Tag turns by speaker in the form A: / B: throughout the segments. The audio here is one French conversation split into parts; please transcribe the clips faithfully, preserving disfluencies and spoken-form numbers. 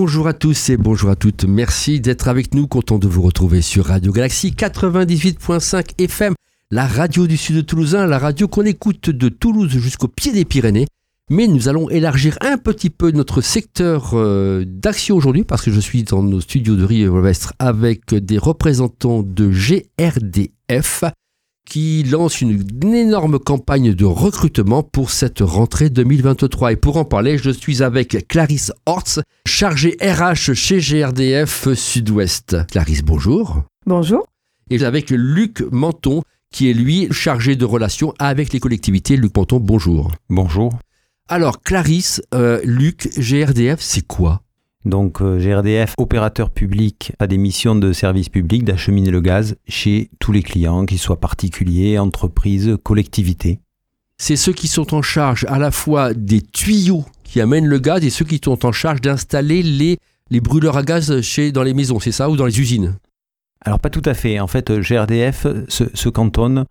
A: Bonjour à tous et bonjour à toutes. Merci d'être avec nous. Content de vous retrouver sur Radio Galaxie quatre-vingt-dix-huit virgule cinq F M, la radio du sud toulousain, la radio qu'on écoute de Toulouse jusqu'au pied des Pyrénées. Mais nous allons élargir un petit peu notre secteur euh, d'action aujourd'hui parce que je suis dans nos studios de Rive-Ouest avec des représentants de G R D F qui lance une, une énorme campagne de recrutement pour cette rentrée deux mille vingt-trois. Et pour en parler, je suis avec Clarisse Hortz, chargée R H chez G R D F Sud-Ouest. Clarisse, bonjour.
B: Bonjour.
A: Et avec Luc Menton, qui est lui chargé de relations avec les collectivités. Luc Menton, bonjour.
C: Bonjour.
A: Alors Clarisse, euh, Luc, G R D F, c'est quoi ?
C: Donc euh, G R D F, opérateur public, a des missions de service public d'acheminer le gaz chez tous les clients, qu'ils soient particuliers, entreprises, collectivités.
A: C'est ceux qui sont en charge à la fois des tuyaux qui amènent le gaz et ceux qui sont en charge d'installer les, les brûleurs à gaz chez, dans les maisons, c'est ça, ou dans les usines ?
C: Alors pas tout à fait. En fait, G R D F se, se cantonne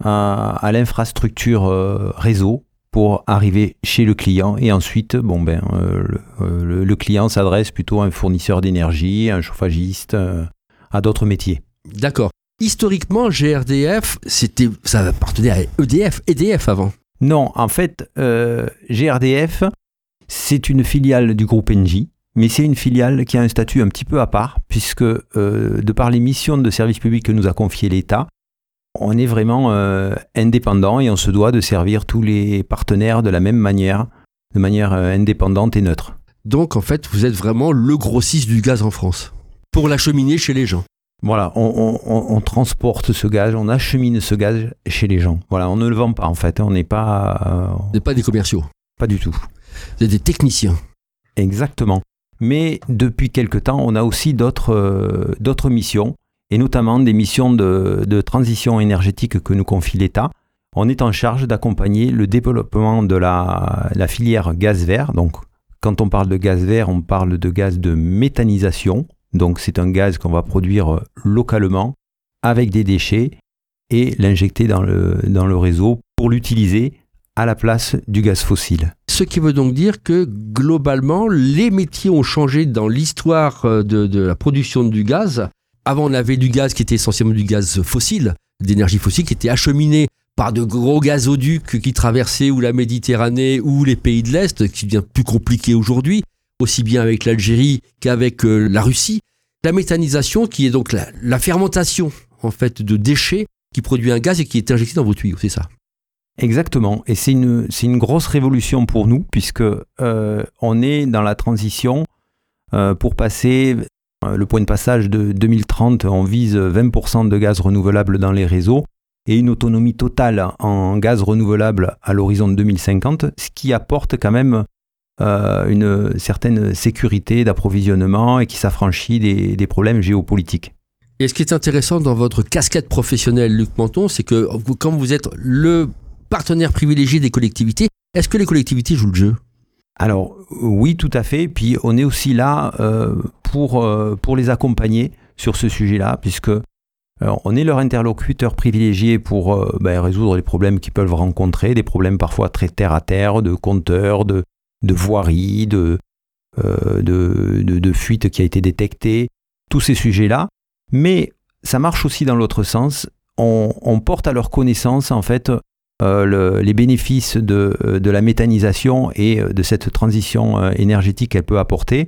C: à, à l'infrastructure euh, réseau pour arriver chez le client et ensuite bon ben euh, le, le, le client s'adresse plutôt à un fournisseur d'énergie, un chauffagiste, euh, à d'autres métiers.
A: D'accord. Historiquement, G R D F, c'était, ça appartenait à E D F, E D F avant.
C: Non, en fait, euh, G R D F, c'est une filiale du groupe Engie, mais c'est une filiale qui a un statut un petit peu à part, puisque euh, de par les missions de service public que nous a confié l'État, on est vraiment euh, indépendant et on se doit de servir tous les partenaires de la même manière, de manière euh, indépendante et neutre.
A: Donc en fait, vous êtes vraiment le grossiste du gaz en France, pour l'acheminer chez les gens.
C: Voilà, on, on, on transporte ce gaz, on achemine ce gaz chez les gens. Voilà, on ne le vend pas en fait, on n'est pas... Euh,
A: vous n'êtes pas des commerciaux.
C: Pas du tout.
A: Vous êtes des techniciens.
C: Exactement. Mais depuis quelque temps, on a aussi d'autres, euh, d'autres missions, et notamment des missions de, de transition énergétique que nous confie l'État. On est en charge d'accompagner le développement de la, la filière gaz vert. Donc, quand on parle de gaz vert, on parle de gaz de méthanisation. Donc, c'est un gaz qu'on va produire localement avec des déchets et l'injecter dans le, dans le réseau pour l'utiliser à la place du gaz fossile.
A: Ce qui veut donc dire que globalement, les métiers ont changé dans l'histoire de, de la production du gaz. Avant, on avait du gaz qui était essentiellement du gaz fossile, d'énergie fossile, qui était acheminé par de gros gazoducs qui traversaient ou la Méditerranée ou les pays de l'Est, qui devient plus compliqué aujourd'hui, aussi bien avec l'Algérie qu'avec euh, la Russie. La méthanisation, qui est donc la, la fermentation en fait, de déchets qui produit un gaz et qui est injecté dans vos tuyaux, c'est ça ?
C: Exactement, et c'est une, c'est une grosse révolution pour nous, puisque euh, on est dans la transition euh, pour passer... Le point de passage de deux mille trente, on vise vingt pour cent de gaz renouvelable dans les réseaux et une autonomie totale en gaz renouvelable à l'horizon de deux mille cinquante, ce qui apporte quand même euh, une certaine sécurité d'approvisionnement et qui s'affranchit des, des problèmes géopolitiques.
A: Et ce qui est intéressant dans votre casquette professionnelle, Luc Menton, c'est que quand vous êtes le partenaire privilégié des collectivités, est-ce que les collectivités jouent le jeu ?
C: Alors oui, tout à fait. Puis on est aussi là euh, pour, euh, pour les accompagner sur ce sujet-là, puisque euh, on est leur interlocuteur privilégié pour euh, ben, résoudre les problèmes qu'ils peuvent rencontrer, des problèmes parfois très terre à terre, de compteurs, de, de voiries, de, euh, de, de, de fuites qui a été détectée, tous ces sujets-là. Mais ça marche aussi dans l'autre sens. On, on porte à leur connaissance en fait Euh, le, les bénéfices de, de la méthanisation et de cette transition euh, énergétique qu'elle peut apporter,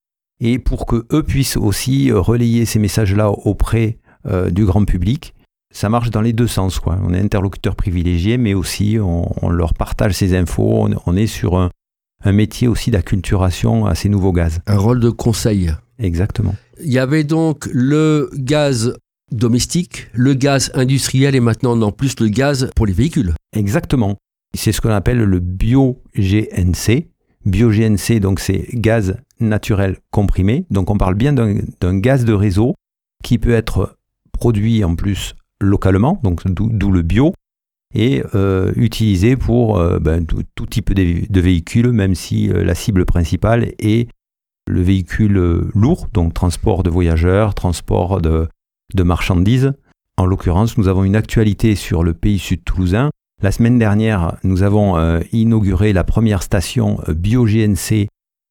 C: et pour qu'eux puissent aussi relayer ces messages-là auprès euh, du grand public. Ça marche dans les deux sens, quoi. On est interlocuteur privilégié, mais aussi on, on leur partage ces infos, on, on est sur un, un métier aussi d'acculturation à ces nouveaux gaz.
A: Un rôle de conseil.
C: Exactement.
A: Il y avait donc le gaz domestique, le gaz industriel et maintenant en plus le gaz pour les véhicules.
C: Exactement. C'est ce qu'on appelle le bio-G N C. Bio-G N C, donc c'est gaz naturel comprimé. Donc on parle bien d'un, d'un gaz de réseau qui peut être produit en plus localement, donc d'où, d'où le bio, et euh, utilisé pour euh, ben, tout, tout type de, de véhicules, même si euh, la cible principale est le véhicule lourd, donc transport de voyageurs, transport de de marchandises. En l'occurrence, nous avons une actualité sur le pays sud toulousain. La semaine dernière, nous avons euh, inauguré la première station euh, bio-G N C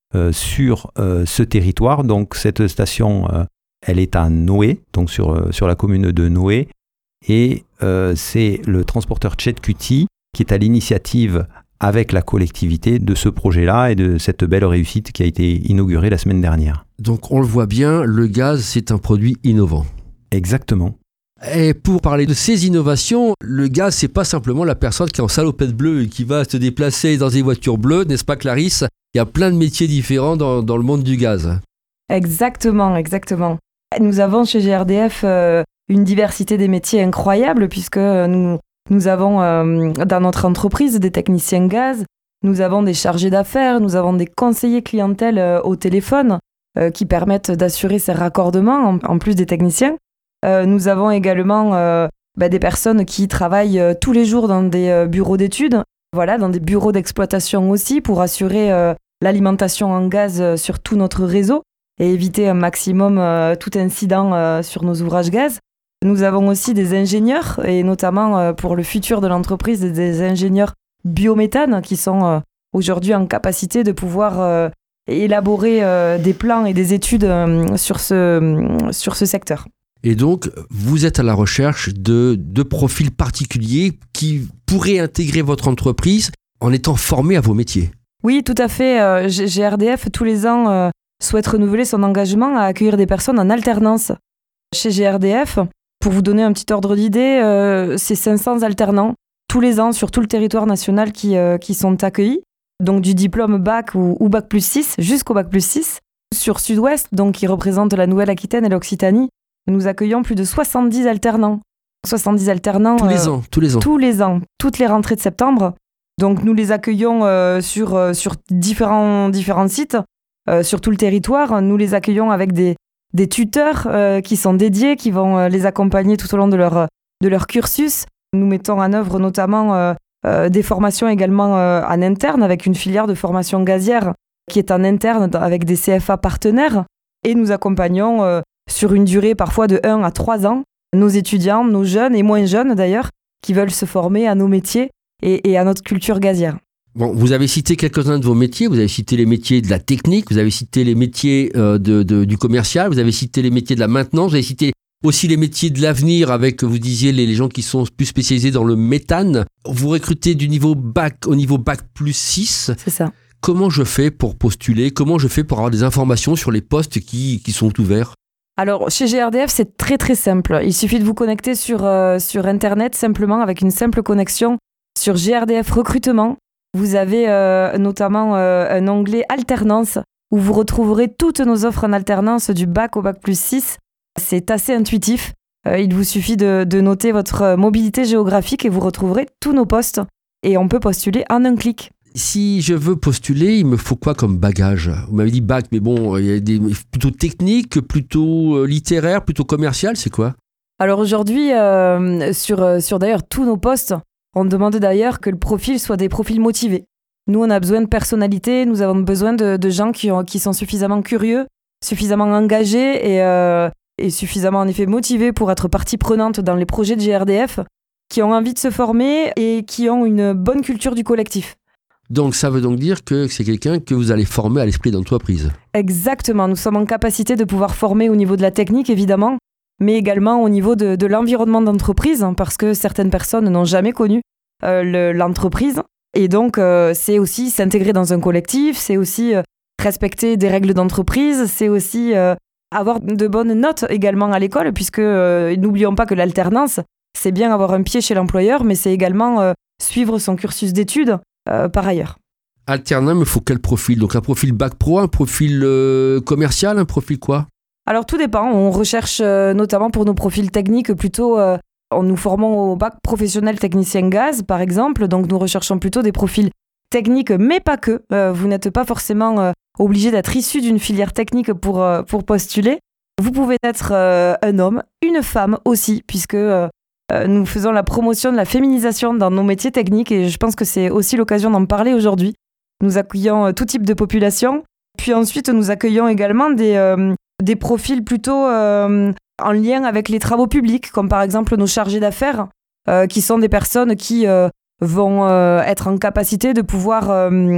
C: euh, sur euh, ce territoire. Donc cette station, euh, elle est à Noé, donc sur, euh, sur la commune de Noé. Et euh, c'est le transporteur Chetcuti qui est à l'initiative avec la collectivité de ce projet-là et de cette belle réussite qui a été inaugurée la semaine dernière.
A: Donc on le voit bien, le gaz, c'est un produit innovant.
C: Exactement.
A: Et pour parler de ces innovations, le gaz, c'est pas simplement la personne qui est en salopette bleue et qui va se déplacer dans des voitures bleues, n'est-ce pas Clarisse ? Il y a plein de métiers différents dans, dans le monde du gaz.
B: Exactement, exactement. Nous avons chez G R D F euh, une diversité des métiers incroyable puisque nous, nous avons euh, dans notre entreprise des techniciens gaz, nous avons des chargés d'affaires, nous avons des conseillers clientèle euh, au téléphone euh, qui permettent d'assurer ces raccordements en, en plus des techniciens. Euh, nous avons également euh, bah, des personnes qui travaillent euh, tous les jours dans des euh, bureaux d'études, voilà, dans des bureaux d'exploitation aussi pour assurer euh, l'alimentation en gaz euh, sur tout notre réseau et éviter un maximum euh, tout incident euh, sur nos ouvrages gaz. Nous avons aussi des ingénieurs et notamment euh, pour le futur de l'entreprise des ingénieurs biométhane qui sont euh, aujourd'hui en capacité de pouvoir euh, élaborer euh, des plans et des études euh, sur ce, sur ce secteur.
A: Et donc, vous êtes à la recherche de, de profils particuliers qui pourraient intégrer votre entreprise en étant formés à vos métiers.
B: Oui, tout à fait. Euh, G R D F, tous les ans, euh, souhaite renouveler son engagement à accueillir des personnes en alternance. Chez G R D F, pour vous donner un petit ordre d'idée, euh, c'est cinq cents alternants tous les ans sur tout le territoire national qui, euh, qui sont accueillis. Donc du diplôme bac ou, ou bac plus six jusqu'au bac plus six. Sur Sud-Ouest, donc qui représente la Nouvelle-Aquitaine et l'Occitanie, nous accueillons plus de soixante-dix alternants. soixante-dix alternants.
A: Tous les
B: euh,
A: ans, tous les ans.
B: Tous les ans, toutes les rentrées de septembre. Donc nous les accueillons euh, sur, euh, sur différents, différents sites, euh, sur tout le territoire. Nous les accueillons avec des, des tuteurs euh, qui sont dédiés, qui vont euh, les accompagner tout au long de leur, de leur cursus. Nous mettons en œuvre notamment euh, euh, des formations également euh, en interne, avec une filière de formation gazière qui est en interne avec des C F A partenaires. Et nous accompagnons euh, sur une durée parfois de un à trois ans, nos étudiants, nos jeunes et moins jeunes d'ailleurs, qui veulent se former à nos métiers et, et à notre culture gazière.
A: Bon, vous avez cité quelques-uns de vos métiers, vous avez cité les métiers de la technique, vous avez cité les métiers euh, de, de, du commercial, vous avez cité les métiers de la maintenance, vous avez cité aussi les métiers de l'avenir avec, vous disiez, les, les gens qui sont plus spécialisés dans le méthane. Vous recrutez du niveau bac au niveau bac plus six.
B: C'est ça.
A: Comment je fais pour postuler ? Comment je fais pour avoir des informations sur les postes qui, qui sont ouverts ?
B: Alors, chez G R D F, c'est très très simple. Il suffit de vous connecter sur, euh, sur Internet, simplement avec une simple connexion sur G R D F Recrutement. Vous avez euh, notamment euh, un onglet Alternance où vous retrouverez toutes nos offres en alternance du bac au bac plus six. C'est assez intuitif. Euh, il vous suffit de, de noter votre mobilité géographique et vous retrouverez tous nos postes. Et on peut postuler en un clic.
A: Si je veux postuler, il me faut quoi comme bagage ? Vous m'avez dit bac, mais bon, il y a des plutôt technique, plutôt littéraire, plutôt commercial, c'est quoi ?
B: Alors aujourd'hui, euh, sur, sur d'ailleurs tous nos postes, on demande d'ailleurs que le profil soit des profils motivés. Nous, on a besoin de personnalité, nous avons besoin de, de gens qui, ont, qui sont suffisamment curieux, suffisamment engagés et, euh, et suffisamment en effet motivés pour être partie prenante dans les projets de G R D F, qui ont envie de se former et qui ont une bonne culture du collectif.
A: Donc ça veut donc dire que c'est quelqu'un que vous allez former à l'esprit d'entreprise.
B: Exactement, nous sommes en capacité de pouvoir former au niveau de la technique évidemment, mais également au niveau de, de l'environnement d'entreprise, parce que certaines personnes n'ont jamais connu euh, le, l'entreprise. Et donc euh, c'est aussi s'intégrer dans un collectif, c'est aussi euh, respecter des règles d'entreprise, c'est aussi euh, avoir de bonnes notes également à l'école, puisque euh, n'oublions pas que l'alternance, c'est bien avoir un pied chez l'employeur, mais c'est également euh, suivre son cursus d'études. Euh, par ailleurs.
A: Alternant, il me faut quel profil ? Donc un profil bac pro, un profil euh, commercial, un profil quoi ?
B: Alors tout dépend, on recherche euh, notamment pour nos profils techniques plutôt, euh, en nous formant au bac professionnel technicien gaz par exemple, donc nous recherchons plutôt des profils techniques mais pas que. Euh, vous n'êtes pas forcément euh, obligé d'être issu d'une filière technique pour, euh, pour postuler. Vous pouvez être euh, un homme, une femme aussi, puisque euh, Euh, nous faisons la promotion de la féminisation dans nos métiers techniques et je pense que c'est aussi l'occasion d'en parler aujourd'hui. Nous accueillons euh, tout type de population. Puis ensuite, nous accueillons également des, euh, des profils plutôt euh, en lien avec les travaux publics, comme par exemple nos chargés d'affaires, euh, qui sont des personnes qui euh, vont euh, être en capacité de pouvoir euh,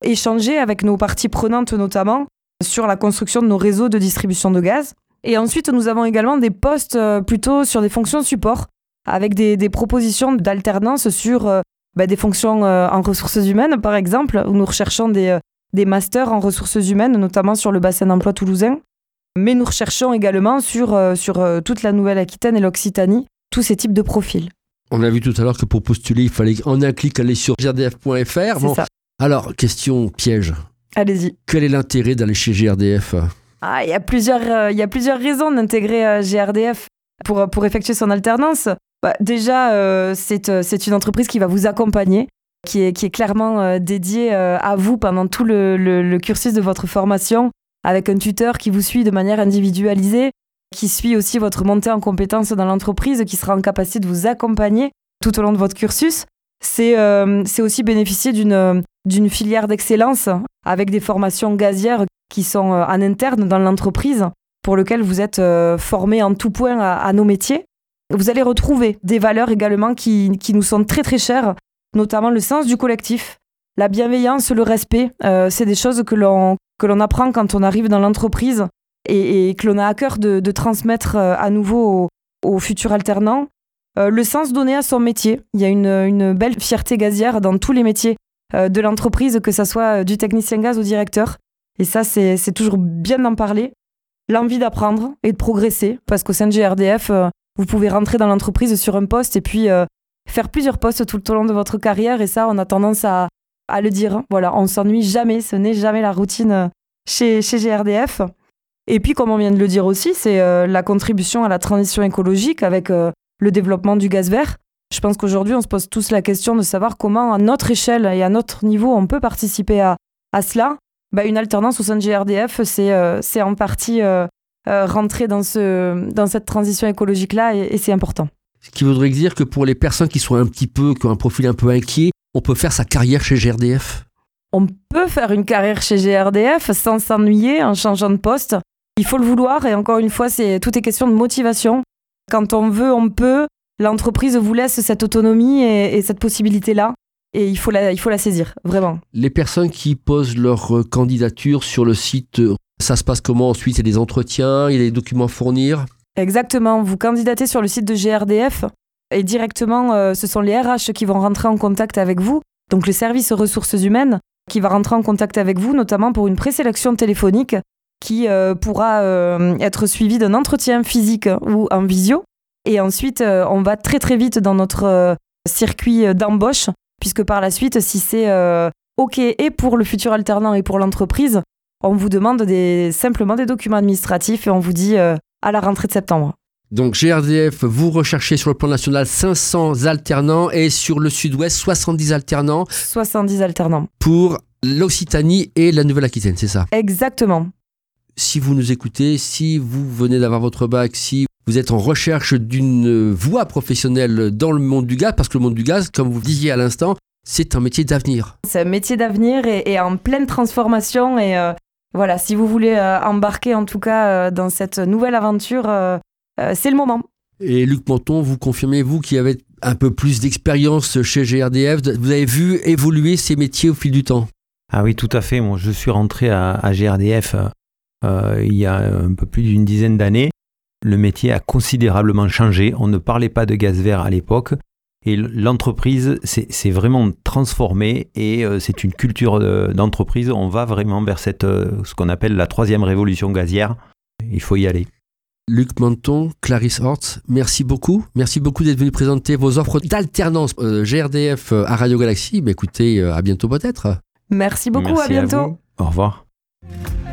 B: échanger avec nos parties prenantes notamment sur la construction de nos réseaux de distribution de gaz. Et ensuite, nous avons également des postes euh, plutôt sur des fonctions support, avec des, des propositions d'alternance sur euh, bah, des fonctions euh, en ressources humaines, par exemple, où nous recherchons des, euh, des masters en ressources humaines, notamment sur le bassin d'emploi toulousain. Mais nous recherchons également sur, euh, sur euh, toute la Nouvelle-Aquitaine et l'Occitanie, tous ces types de profils.
A: On a vu tout à l'heure que pour postuler, il fallait en un clic aller sur G R D F point F R.
B: C'est
A: Bon.
B: ça.
A: Alors, question piège.
B: Allez-y.
A: Quel est l'intérêt d'aller chez G R D F ?
B: Ah, il y a plusieurs, euh, il y a plusieurs raisons d'intégrer euh, G R D F pour, pour effectuer son alternance. Bah, déjà, euh, c'est, euh, c'est une entreprise qui va vous accompagner, qui est, qui est clairement euh, dédiée euh, à vous pendant tout le, le, le cursus de votre formation, avec un tuteur qui vous suit de manière individualisée, qui suit aussi votre montée en compétences dans l'entreprise, qui sera en capacité de vous accompagner tout au long de votre cursus. C'est, euh, c'est aussi bénéficier d'une, d'une filière d'excellence avec des formations gazières qui sont euh, en interne dans l'entreprise, pour lequel vous êtes euh, formés en tout point à, à nos métiers. Vous allez retrouver des valeurs également qui, qui nous sont très très chères, notamment le sens du collectif, la bienveillance, le respect. Euh, c'est des choses que l'on, que l'on apprend quand on arrive dans l'entreprise et, et que l'on a à cœur de, de transmettre euh, à nouveau aux, aux futurs alternants. Euh, le sens donné à son métier. Il y a une, une belle fierté gazière dans tous les métiers euh, de l'entreprise, que ce soit du technicien gaz au directeur. Et ça, c'est, c'est toujours bien d'en parler. L'envie d'apprendre et de progresser, parce qu'au sein de G R D F, euh, vous pouvez rentrer dans l'entreprise sur un poste et puis euh, faire plusieurs postes tout au long de votre carrière. Et ça, on a tendance à, à le dire. Voilà, on s'ennuie jamais, ce n'est jamais la routine chez, chez G R D F. Et puis, comme on vient de le dire aussi, c'est euh, la contribution à la transition écologique avec euh, le développement du gaz vert. Je pense qu'aujourd'hui, on se pose tous la question de savoir comment, à notre échelle et à notre niveau, on peut participer à, à cela. Bah, une alternance au sein de G R D F, c'est, euh, c'est en partie euh, euh, rentrer dans, ce, dans cette transition écologique-là et, et c'est important.
A: Ce qui voudrait dire que pour les personnes qui sont un petit peu, qui ont un profil un peu inquiet, on peut faire sa carrière chez G R D F ?
B: On peut faire une carrière chez G R D F sans s'ennuyer en changeant de poste. Il faut le vouloir et encore une fois, c'est, tout est question de motivation. Quand on veut, on peut. L'entreprise vous laisse cette autonomie et, et cette possibilité-là. Et il faut, la, il faut la saisir, vraiment.
A: Les personnes qui posent leur candidature sur le site, ça se passe comment ensuite ? Il y a des entretiens, il y a des documents à fournir ?
B: Exactement. Vous candidatez sur le site de G R D F et directement, euh, ce sont les R H qui vont rentrer en contact avec vous. Donc le service ressources humaines qui va rentrer en contact avec vous, notamment pour une présélection téléphonique qui euh, pourra euh, être suivie d'un entretien physique ou en visio. Et ensuite, euh, on va très très vite dans notre euh, circuit d'embauche, puisque par la suite, si c'est euh, OK et pour le futur alternant et pour l'entreprise, on vous demande des, simplement des documents administratifs et on vous dit euh, à la rentrée de septembre.
A: Donc G R D F, vous recherchez sur le plan national cinq cents alternants et sur le sud-ouest soixante-dix alternants.
B: soixante-dix alternants.
A: Pour l'Occitanie et la Nouvelle-Aquitaine, c'est ça ?
B: Exactement.
A: Si vous nous écoutez, si vous venez d'avoir votre bac, si vous êtes en recherche d'une voie professionnelle dans le monde du gaz, parce que le monde du gaz, comme vous disiez à l'instant, c'est un métier d'avenir.
B: C'est un métier d'avenir et, et en pleine transformation. Et euh, voilà, si vous voulez euh, embarquer en tout cas euh, dans cette nouvelle aventure, euh, euh, c'est le moment.
A: Et Luc Menton, vous confirmez, vous qui avez un peu plus d'expérience chez G R D F, vous avez vu évoluer ces métiers au fil du temps ?
C: Ah oui, tout à fait. Moi, je suis rentré à, à G R D F euh, il y a un peu plus d'une dizaine d'années. Le métier a considérablement changé. On ne parlait pas de gaz vert à l'époque. Et l'entreprise s'est, s'est vraiment transformée et euh, c'est une culture de, d'entreprise. On va vraiment vers cette, euh, ce qu'on appelle la troisième révolution gazière. Il faut y aller.
A: Luc Menton, Clarisse Hortz, merci beaucoup. Merci beaucoup d'être venu présenter vos offres d'alternance euh, G R D F à Radio Galaxie. Bah, écoutez, euh, à bientôt peut-être.
B: Merci beaucoup,
C: merci
B: à bientôt.
C: À vous. Au revoir.